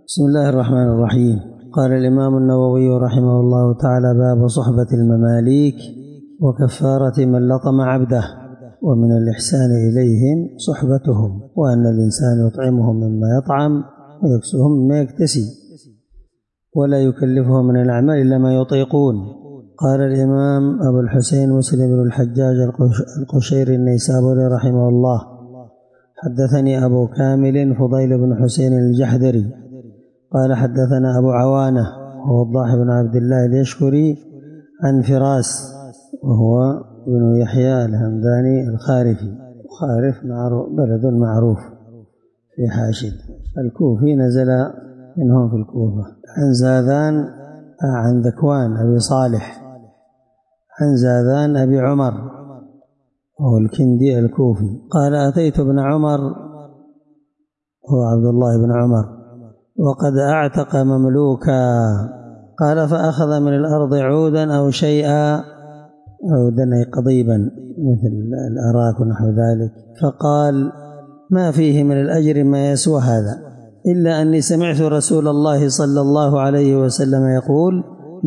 بسم الله الرحمن الرحيم. قال الإمام النووي رحمه الله تعالى: باب صحبة المماليك وكفارة من لطم عبده. ومن الإحسان إليهم صحبتهم، وأن الإنسان يطعمهم مما يطعم ويكسوهم مما يكتسي، ولا يكلفهم من الأعمال إلا ما يطيقون. قال الإمام أبو الحسين مسلم بن الحجاج القشيري النيسابوري رحمه الله: حدثني أبو كامل فضيل بن حسين الجحدري قال حدثنا أبو عوانة وهو الضاحي بن عبد الله اليشكري عن فراس وهو بن يحيى الهمداني الخارفي، خارف بلد معروف في حاشد الكوفي، نزل منهم في الكوفة. عن زاذان عن ذكوان أبي صالح عن زاذان أبي عمر وهو الكندي الكوفي قال: أتيت ابن عمر هو عبد الله بن عمر وقد أعتق مملوكا. قال: فأخذ من الأرض عودا أو شيئا، عودا أي قضيبا مثل الأراك ونحو ذلك، فقال: ما فيه من الأجر ما يسوى هذا، إلا أني سمعت رسول الله صلى الله عليه وسلم يقول: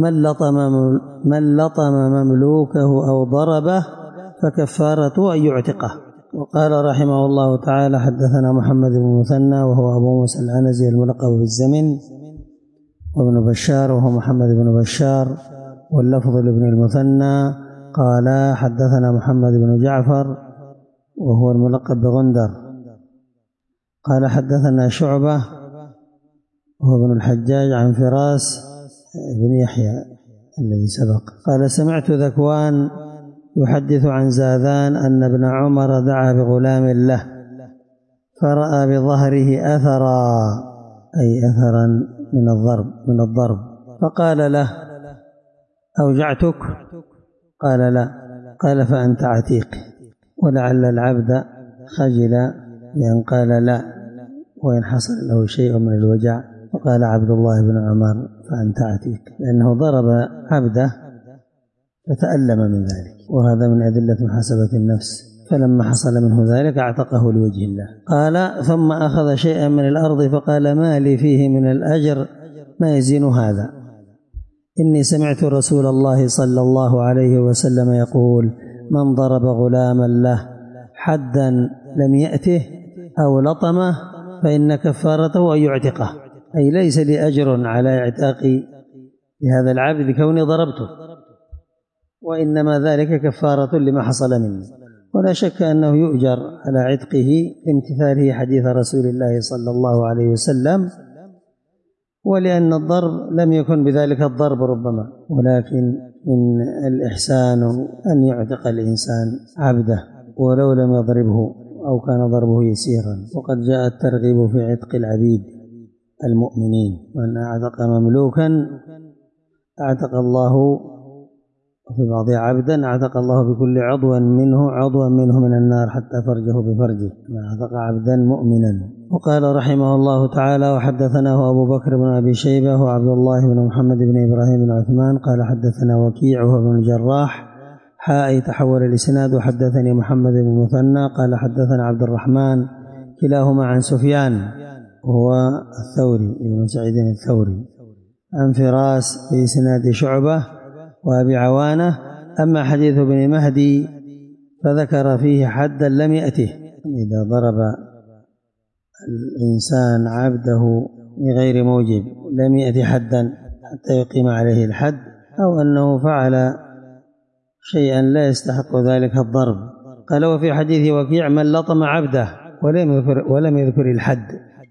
من لطم مملوكه أو ضربه فكفارته أن يعتقه. وقال رحمه الله تعالى: حدثنا محمد بن المثنى وهو أبو موسى العنزي الملقب بالزمن، وابن بشار وهو محمد بن بشار، واللفظ لابن المثنى. قال: حدثنا محمد بن جعفر وهو الملقب بغندر. قال: حدثنا شعبة وهو ابن الحجاج عن فراس بن يحيى الذي سبق. قال: سمعت ذكوان يحدث عن زاذان أن ابن عمر دعا بغلام له فرأى بظهره أثرا، أي أثرا من الضرب، فقال له: أوجعتك؟ قال: لا. قال: فأنت عتيق. ولعل العبد خجل بأن قال لا وإن حصل له شيء من الوجع، فقال عبد الله بن عمر: فأنت عتيق، لأنه ضرب عبده فتألم من ذلك، وهذا من أدلة محاسبة النفس، فلما حصل منه ذلك اعتقه لوجه الله. قال: ثم أخذ شيئا من الأرض فقال: ما لي فيه من الأجر ما يزين هذا، إني سمعت رسول الله صلى الله عليه وسلم يقول: من ضرب غلاما له حدا لم يأته أو لطمه فإن كفارته أن يعتقه، أي ليس لي أجر على اعتاقي لهذا العبد لكوني ضربته، وإنما ذلك كفارة لما حصل مني. ولا شك أنه يؤجر على عتقه لامتثاله حديث رسول الله صلى الله عليه وسلم، ولأن الضرب لم يكن بذلك الضرب ربما، ولكن من الإحسان أن يعتق الإنسان عبده ولو لم يضربه أو كان ضربه يسيرا. وقد جاء الترغيب في عتق العبيد المؤمنين، وأن أعتق مملوكا أعتق الله في بعض عبدا، أعتق الله بكل عضو منه من النار حتى فرجه بفرجه، أعتق عبدا مؤمنا. وقال رحمه الله تعالى: وحدثناه أبو بكر بن أبي شيبة وعبد الله بن محمد بن إبراهيم بن عثمان قال: حدثنا وكيع وهو بن الجراح تحول الإسناد. وحدثني محمد بن المثنى قال: حدثنا عبد الرحمن، كلاهما عن سفيان وهو الثوري بن سعيد الثوري، عن فراس في إسناد شعبة وأبي عوانة. أما حديث ابن مهدي فذكر فيه حدا لم يأته، إذا ضرب الإنسان عبده بغير موجب لم يأتي حدا حتى يقيم عليه الحد، أو أنه فعل شيئا لا يستحق ذلك الضرب. قال: وفي حديث وكيع: من لطم عبده، ولم يذكر الحد.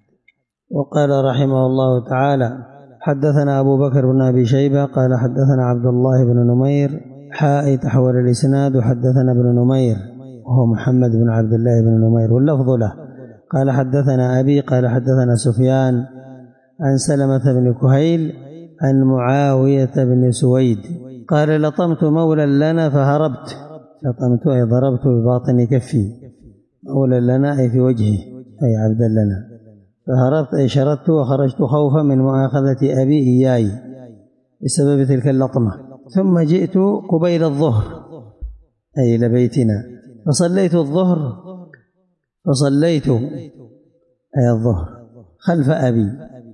وقال رحمه الله تعالى: حدثنا أبو بكر بن أبي شيبة قال: حدثنا عبد الله بن نمير تحول الإسناد. وحدثنا ابن نمير وهو محمد بن عبد الله بن نمير واللفظ له. قال: حدثنا أبي قال: حدثنا سفيان عن سلمة بن كهيل عن معاوية بن سويد قال: لطمت مولا لنا فهربت. لطمت أي ضربت بباطن كفي، مولا لنا أي في وجهه أي عبدا لنا، فهربت أي شردت وخرجت خوفا من مؤاخذة أبي إياي بسبب تلك اللطمة. ثم جئت قبيل الظهر أي إلى بيتنا فصليت أي الظهر خلف أبي،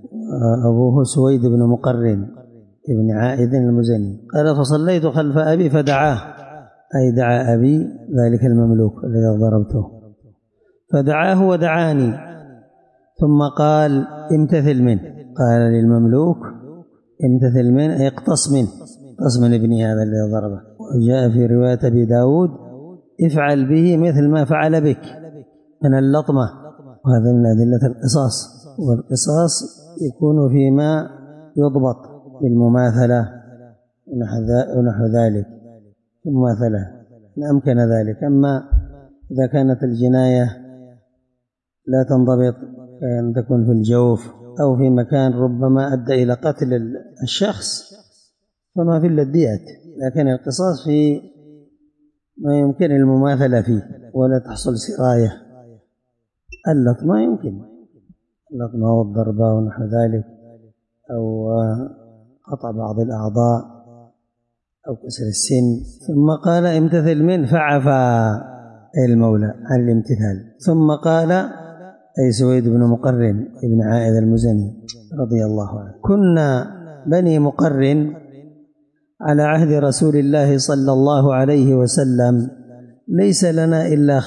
أبوه سويد بن مقرن ابن عائذ المزني. قال فصليت خلف أبي فدعاه، أي دعا أبي ذلك المملوك الذي ضربته، فدعاه ودعاني، ثم قال امتثل منه. قال للمملوك امتثل منه أي اقتص منه، اقتص من ابني هذا الذي ضربه. وجاء في رواية أبي داود افعل به مثل ما فعل بك من اللطمة، وهذا من أدلة القصاص، والقصاص يكون فيما يضبط بالمماثلة ونحو ذلك، المماثلة إن أمكن ذلك. أما إذا كانت الجناية لا تنضبط كأن تكون في الجوف أو في مكان ربما أدى إلى قتل الشخص فما في إلا الديات، لكن القصاص في ما يمكن المماثلة فيه ولا تحصل سراية. اللطمة يمكن، اللطمة والضربة ونحو ذلك، أو قطع بعض الأعضاء أو كسر السن. ثم قال امتثل منه فعفى المولى عن الامتثال. ثم قال أي سويد بن مقرن ابن عائذ المزني رضي الله عنه: كنا بني مقرن على عهد رسول الله صلى الله عليه وسلم ليس لنا إلا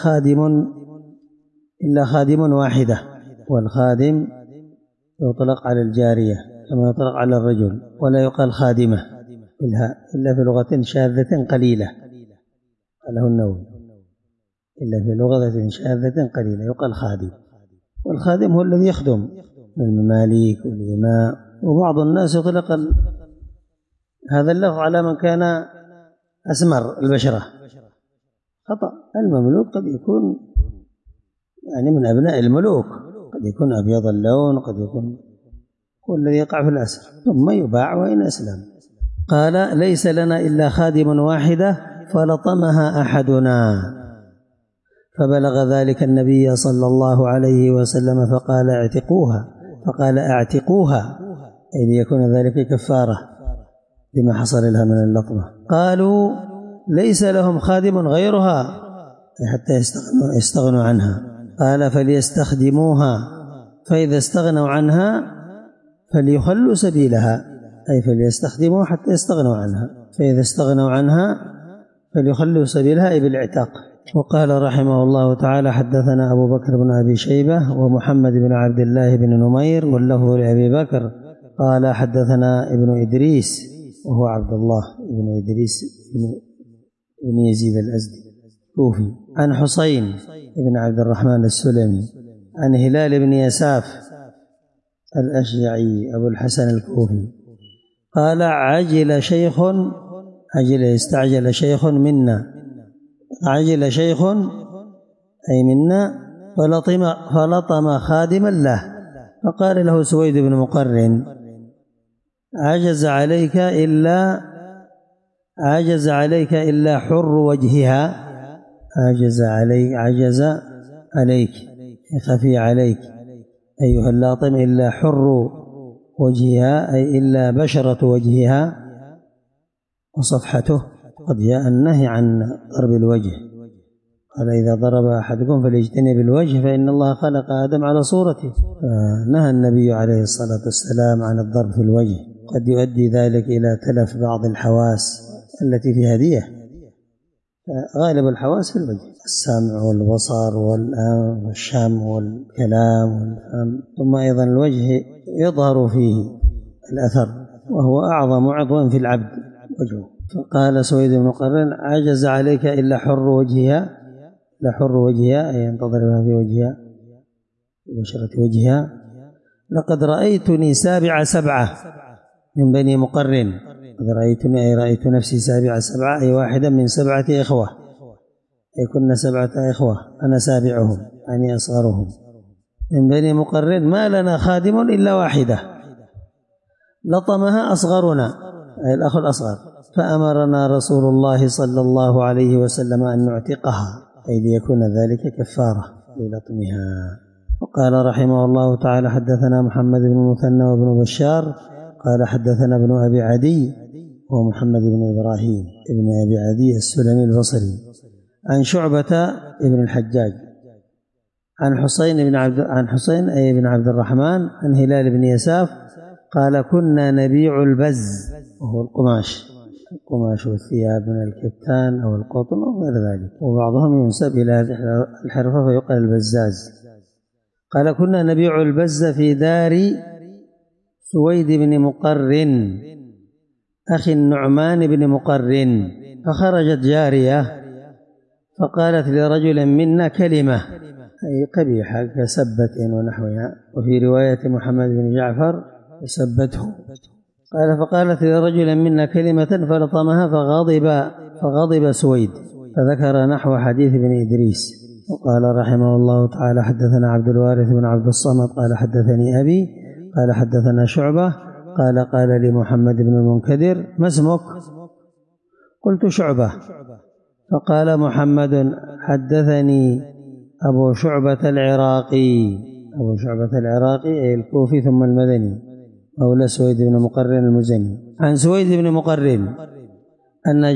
خادم واحدة، والخادم يطلق على الجارية كما يطلق على الرجل، ولا يقال خادمة إلا في لغة شاذة قليلة، قاله النووي، إلا في لغة شاذة قليلة يقال خادم. والخادم هو الذي يخدم المماليك والإماء. وبعض الناس يطلق هذا اللفظ على من كان أسمر البشرة، خطأ. المملوك قد يكون يعني من أبناء الملوك، قد يكون أبيض اللون، قد يكون هو الذي يقع في الأسر ثم يباع وإن أسلم. قال ليس لنا إلا خادم واحدة فلطمها أحدنا، فبلغ ذلك النبي صلى الله عليه وسلم فقال اعتقوها أي ليكون ذلك كفارة لما حصل لها من اللطمة. قالوا ليس لهم خادم غيرها حتى يستغنوا عنها. قال فليستخدموها، فإذا استغنوا عنها فليخلوا سبيلها، أي فليستخدموها حتى يستغنوا عنها، فإذا استغنوا عنها فليخلوا سبيلها أي بالعتاق. وقال رحمه الله تعالى: حدثنا أبو بكر بن أبي شيبة ومحمد بن عبد الله بن نمير واللفظ لأبي بكر قال حدثنا ابن إدريس وهو عبد الله بن إدريس بن يزيد الأزدي كوفي، عن حسين بن عبد الرحمن السلمي، عن هلال بن يساف الأشجعي أبو الحسن الكوفي قال استعجل شيخ منا، عجل شيخ أي منا فلطم خادما له، فقال له سويد بن مقرن: عجز عليك إلا حر وجهها، عجز عليك خفي عليك أيها اللاطم إلا حر وجهها أي إلا بشرة وجهها وصفحته. قد جاء النهي عن ضرب الوجه، قال إذا ضرب أحدكم فليجتنب الوجه فإن الله خلق آدم على صورته، نهى النبي عليه الصلاة والسلام عن الضرب في الوجه، قد يؤدي ذلك إلى تلف بعض الحواس التي فيها دية. غالب الحواس في الوجه: السمع والبصر والشم والكلام والفم، ثم أيضا الوجه يظهر فيه الأثر وهو أعظم عضو في العبد وجهه. فقال سويد بن مقرن: عجز عليك إلا حر وجهها أي ينتظرها في وجهها ببشرة وجهها. لقد رأيتني سبعة من بني مقرن، قد رأيتني أي رأيت نفسي سبعة أي واحدا من 7 إخوة، أي كنا 7 إخوة أنا سابعهم يعني أصغرهم. من بني مقرن ما لنا خادم إلا واحدة لطمها أصغرنا أي الأخ الأصغر، فأمرنا رسول الله صلى الله عليه وسلم أن نعتقها أي ليكون ذلك كفارة للطمها. وقال رحمه الله تعالى: حدثنا محمد بن المثنى وابن بشار قال حدثنا ابن أبي عدي ومحمد بن إبراهيم ابن أبي عدي السلمي البصري، عن شعبة ابن الحجاج عن حسين أي بن عبد الرحمن عن هلال بن يساف قال كنا نبيع البز وهو القماش والثياب من الكتان أو القطن أو غير ذلك، وبعضهم ينسب إلى هذه الحرفة فيقال البزاز. قال كنا نبيع البز في دار سويد بن مقرن أخي النعمان بن مقرن، فخرجت جارية فقالت لرجل منا كلمة أي قبيحة كسبة ونحوها، وفي رواية محمد بن جعفر سبته. قال فقالت لرجل منا كلمة فلطمها فغضب سويد، فذكر نحو حديث بن إدريس. وقال رحمه الله تعالى حدثنا عبد الوارث بن عبد الصمد قال حدثني أبي قال حدثنا شعبة قال لي محمد بن المنكدر ما اسمك؟ قلت شعبة، فقال محمد حدثني أبو شعبة العراقي أي الكوفي ثم المدني مولى سويد بن مقرن المزني، عن سويد بن مقرن أن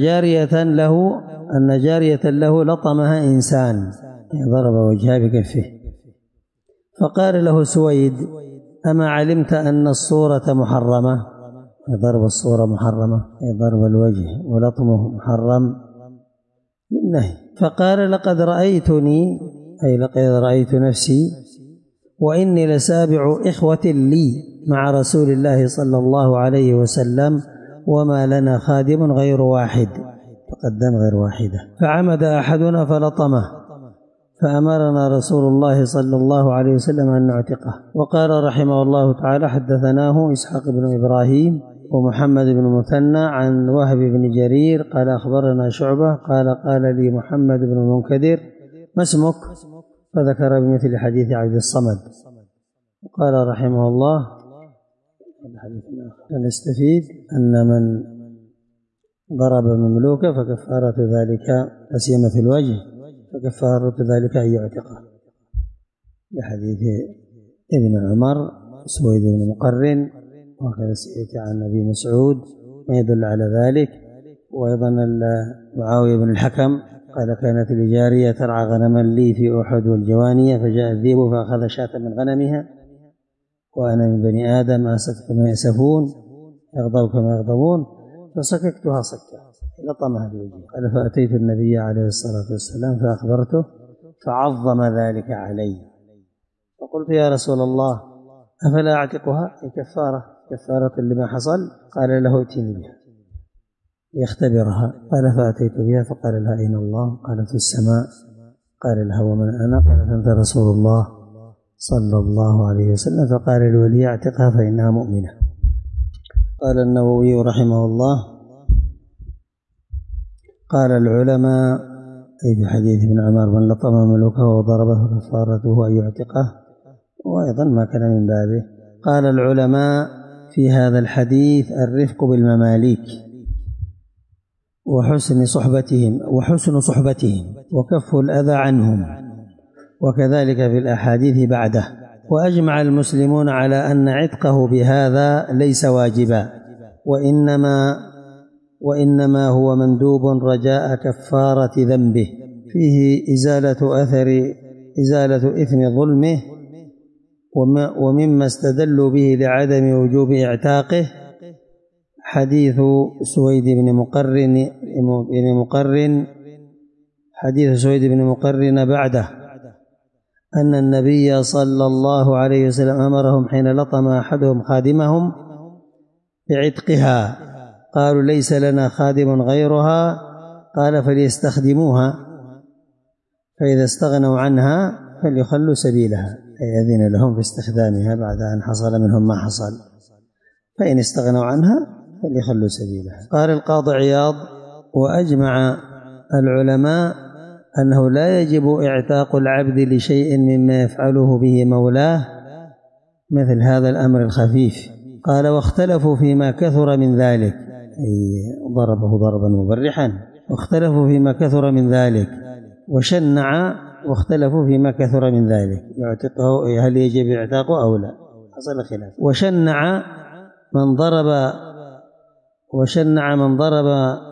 جارية له لطمها إنسان، ضرب وجهها بكفه، فقال له سويد أما علمت أن الصورة محرمة؟ ضرب الصورة محرمة، ضرب الوجه ولطمه محرم بالنهي. فقال لقد رأيتني أي لقد رأيت نفسي وإني لسابع إخوة لي مع رسول الله صلى الله عليه وسلم وما لنا خادم غير واحد، تقدم غير واحدة، فعمد أحدنا فلطمه فأمرنا رسول الله صلى الله عليه وسلم أن نعتقه. وقال رحمه الله تعالى حدثناه إسحاق بن إبراهيم ومحمد بن مثنى عن وهب بن جرير قال أخبرنا شعبة قال لي محمد بن المنكدر ما اسمك؟ فذكر بمثل حديث عبد الصمد. وقال رحمه الله نستفيد أن من ضرب مملوكا فكفارة ذلك أسيما في الوجه فكفارة ذلك أن يعتقه، لحديث ابن عمر سويد بن مقرن، وهكذا سيأتي عن أبي مسعود ما يدل على ذلك. وأيضا معاوية بن الحكم قال كانت لجارية ترعى غنما لي في أحد والجوانية فجاء الذئب فأخذ شاة من غنمها وأنا من بني آدم أسف كما يأسفون يغضب كما يغضبون فسككتها سكة لطمها بوجهي. قال فأتيت النبي عليه الصلاة والسلام فأخبرته فعظم ذلك علي، فقلت يا رسول الله أفلا أعتقها؟ كفارة لما حصل؟ قال له ائتني بها ليختبرها. قال فأتيت بها فقال لها أين الله؟ قالت في السماء. قال لها ومن أنا؟ قالت أنت رسول الله صلى الله عليه وسلم. فقال الولي اعتقها فإنها مؤمنة. قال النووي رحمه الله قال العلماء أي في حديث ابن عمر من لطم مملوكه وضربه فكفارته أن يعتقه، وأيضا ما كان من بابه. قال العلماء في هذا الحديث الرفق بالمماليك وحسن صحبتهم وكف الأذى عنهم، وكذلك في الأحاديث بعده. وأجمع المسلمون على أن عتقه بهذا ليس واجبا، وإنما هو مندوب رجاء كفارة ذنبه، فيه إزالة إثم ظلمه. ومما استدلوا به لعدم وجوب إعتاقه حديث سويد بن مقرن بعده أن النبي صلى الله عليه وسلم أمرهم حين لطم أحدهم خادمهم بعتقها، قالوا ليس لنا خادم غيرها، قال فليستخدموها فإذا استغنوا عنها فليخلوا سبيلها، أي أذن لهم في استخدامها بعد أن حصل منهم ما حصل، فإن استغنوا عنها فليخلوا سبيلها. قال القاضي عياض وأجمع العلماء أنه لا يجب إعتاق العبد لشيء مما يفعله به مولاه مثل هذا الأمر الخفيف. قال واختلفوا فيما كثر من ذلك، أي ضربه ضربا مبرحا، واختلفوا فيما كثر من ذلك، واختلفوا فيما كثر من ذلك يعتقه هل يجب إعتاقه أو لا، حصل خلاف.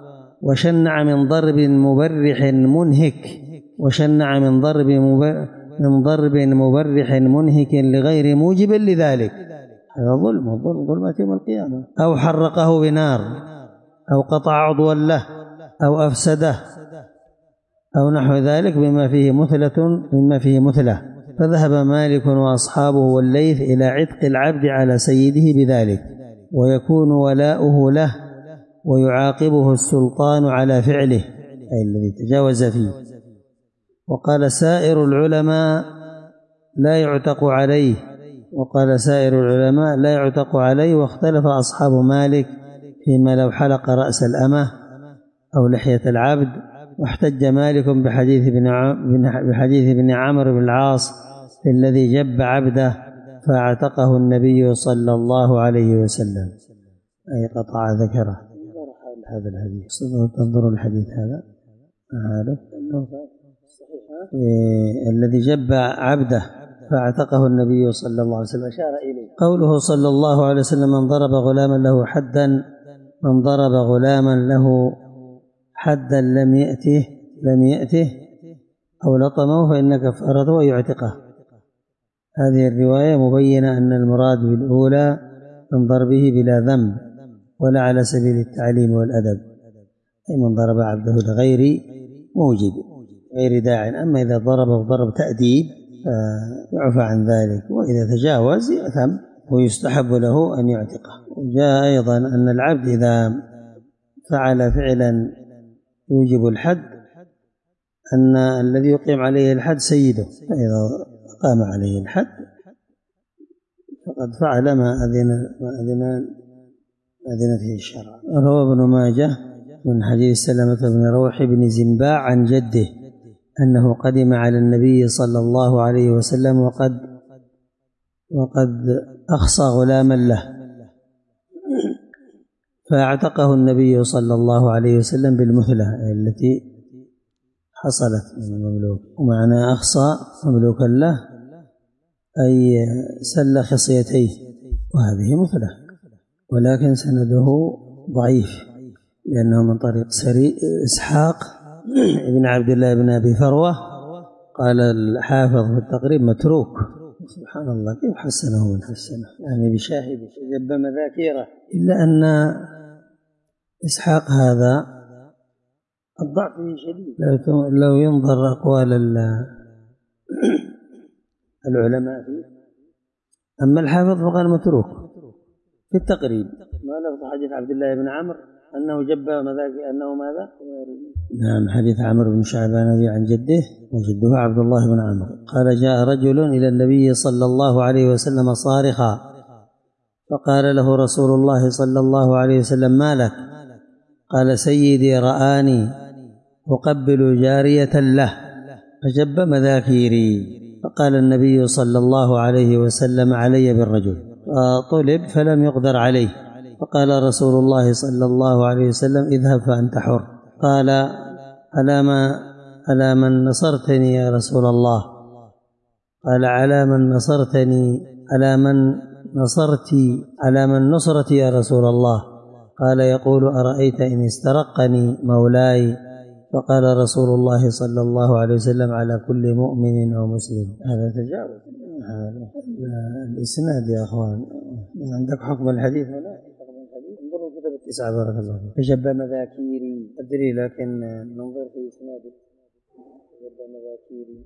وشنع من ضرب مبرح منهك من ضرب مبرح منهك لغير موجب لذلك، هذا ظلمة يوم القيامة، أو حرقه بنار، أو قطع عضوا له، أو أفسده، أو نحو ذلك مما فيه مثلة. فذهب مالك وأصحابه والليث إلى عتق العبد على سيده بذلك، ويكون ولاؤه له، ويعاقبه السلطان على فعله أي الذي تجاوز فيه. وقال سائر العلماء لا يعتق عليه. واختلف أصحاب مالك فيما لو حلق رأس الأمة أو لحية العبد. واحتج مالك بحديث ابن عمرو بن العاص في الذي جب عبده فاعتقه النبي صلى الله عليه وسلم، أي قطع ذكره. هذا الحديث تنظروا الحديث هذا الذي جب عبده فاعتقه النبي صلى الله عليه وسلم أشار إليه. قوله صلى الله عليه وسلم من ضرب غلاما له حدا لم يأته أو لطمه فإن كفارته ويعتقه. هذه الرواية مبينة أن المراد بالأولى من ضربه بلا ذنب ولا على سبيل التعليم والأدب، أي من ضرب عبده لغير موجب غير داع. أما إذا ضربه ضرب تأديب فيعفى عن ذلك، وإذا تجاوز يأثم ويستحب له أن يعتقه. وجاء أيضا أن العبد إذا فعل فعلا يوجب الحد أن الذي يقيم عليه الحد سيده، فإذا قام عليه الحد فقد فعل ما أذن فيه الشرع. روى ابن ماجه من حديث سلمة بن روح بن زنباع عن جده أنه قدم على النبي صلى الله عليه وسلم وقد أخصى غلاما له، فاعتقه النبي صلى الله عليه وسلم بالمثلة التي حصلت من المملوك. ومعنى أخصى مملوكا له أي سل خصيتيه، وهذه مثلة، ولكن سنده ضعيف لأنه من طريق إسحاق ابن عبد الله بن أبي فروة. قال الحافظ في التقريب متروك. سبحان الله كيف حسنه من حسنه، يعني بشاهد جب مذاكيره. إلا أن إسحاق هذا الضعف فيه شديد، لو ينظر أقوال العلماء فيه. أما الحافظ فقال متروك في التقريب، ما لفظ حديث عبد الله بن عمرو أنه جب مذاكيره أنه ماذا؟ نعم، حديث عمرو بن شعبان عن جده وجده عبد الله بن عمرو قال جاء رجل إلى النبي صلى الله عليه وسلم صارخا، فقال له رسول الله صلى الله عليه وسلم ما لك؟ قال سيدي رآني أقبل جارية له فجب مذاكيري. فقال النبي صلى الله عليه وسلم علي بالرجل، فطلب فلم يقدر عليه، فقال رسول الله صلى الله عليه وسلم اذهب فأنت حر. قال ألا من نصرتني يا رسول الله؟ قال على من نصرتي يا رسول الله؟ قال يقول أرأيت إن استرقني مولاي؟ فقال رسول الله صلى الله عليه وسلم على كل مؤمن أو مسلم. هذا تجاوز الإسناد يا أخوان. عندك حكم الحديث ولا انظروا كتب التسعة بارك الله فيك. فجب مذاكيري أدري، لكن ننظر في إسناده. فجب مذاكيري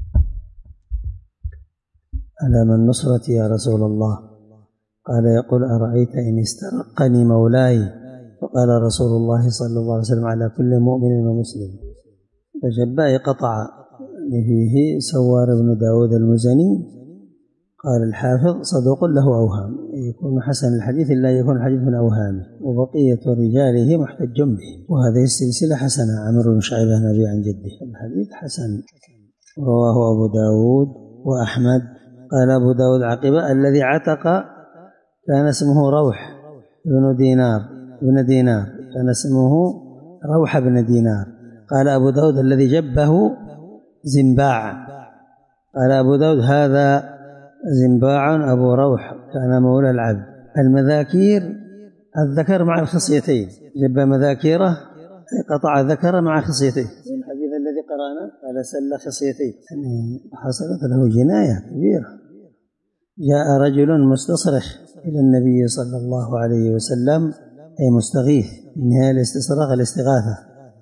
على من نصرتي يا رسول الله؟ قال يقول أرأيت إن استرقني مولاي؟ فقال رسول الله صلى الله عليه وسلم على كل مؤمن ومسلم. فجب قطع فيه سوار بن داود المزني. قال الحافظ صدوق له أوهام، يكون حسن الحديث لا يكون الحديث من أوهامه، وبقية رجاله محتج به. وهذه السلسلة حسنة. عمرو بن شعبة نبي عن جده، الحديث حسن. رواه أبو داود وأحمد. قال أبو داود عقبة الذي عتق كان اسمه روح بن دينار كان اسمه روح بن دينار. قال أبو داود الذي جبه زنباع. قال أبو داود هذا زنباع أبو روح كان مولى العبد. المذاكير الذكر مع الخصيتين، جب مذاكيره قطع ذكر مع خصيتين. الحديث الذي ترانا؟ قال سل خصيتي، يعني حصلت له جناية كبيرة. جاء رجل مستصرخ إلى النبي صلى الله عليه وسلم، أي مستغيث، إنها الاستصراخ الاستغاثة،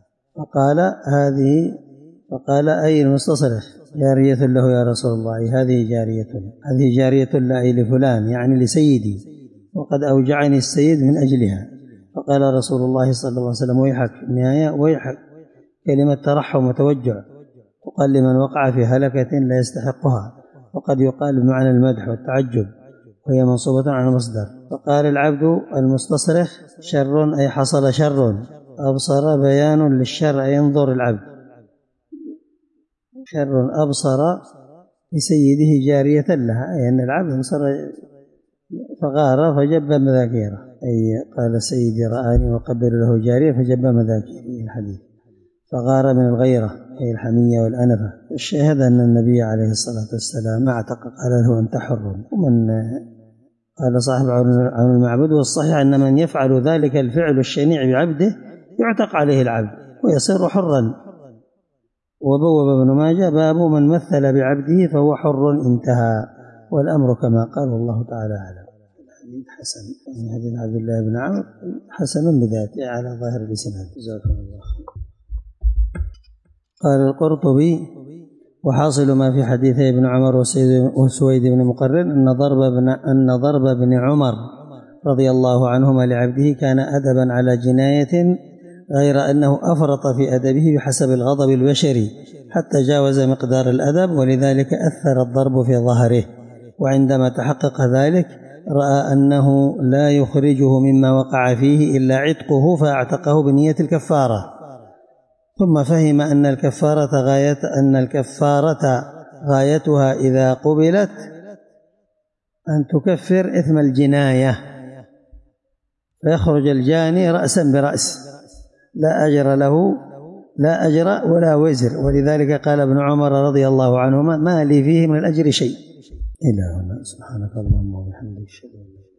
فقال أي المستصرخ؟ جارية له يا رسول الله، هذه جارية لا لفلان، يعني لسيدي، وقد أوجعني السيد من أجلها. فقال رسول الله صلى الله عليه وسلم ويحك، النهاية ويحك كلمة ترحم وتوجع تقال لمن وقع في هلكة لا يستحقها، وقد يقال بمعنى المدح والتعجب، وهي منصوبة على المصدر. فقال العبد المستصرخ شر، أي حصل شر، أبصر بيان للشر، أي ينظر العبد، شر أبصر لسيده جارية لها، أي أن العبد انصر فغار فجب مذاكيره، أي قال سيدي رآني وقبل له جارية فجب مذاكيره، الحديث. فغار من الغيرة، أي الحمية والأنفة. الشاهد أن النبي عليه الصلاة والسلام اعتق، قال له أنت حر. ومن قال صاحب عون المعبود، والصحيح أن من يفعل ذلك الفعل الشنيع بعبده يعتق عليه العبد ويصير حرا. وبوب ابن ماجه باب من مثل بعبده فهو حر، انتهى. والأمر كما قال الله تعالى أعلم. الحديث حسن، يعني حديث عبد الله بن عمرو حسن بذاته على ظاهر الإسناد. جزاكم الله خير. قال القرطبي: وحاصل ما في حديثي ابن عمر وسويد بن مقرن أن ضرب ابن عمر رضي الله عنهما لعبده كان أدبا على جناية، غير أنه أفرط في أدبه بحسب الغضب البشري حتى جاوز مقدار الأدب، ولذلك أثر الضرب في ظهره. وعندما تحقق ذلك رأى أنه لا يخرجه مما وقع فيه إلا عتقه، فأعتقه بنية الكفارة. ثم فهم أن الكفارة غايتها إذا قبلت أن تكفر إثم الجناية، فيخرج الجاني رأسا برأس، لا أجر له، لا أجر ولا وزر. ولذلك قال ابن عمر رضي الله عنهما: ما لي فيه من الأجر شيء. إلى هنا، سبحانك اللهم وبحمدك.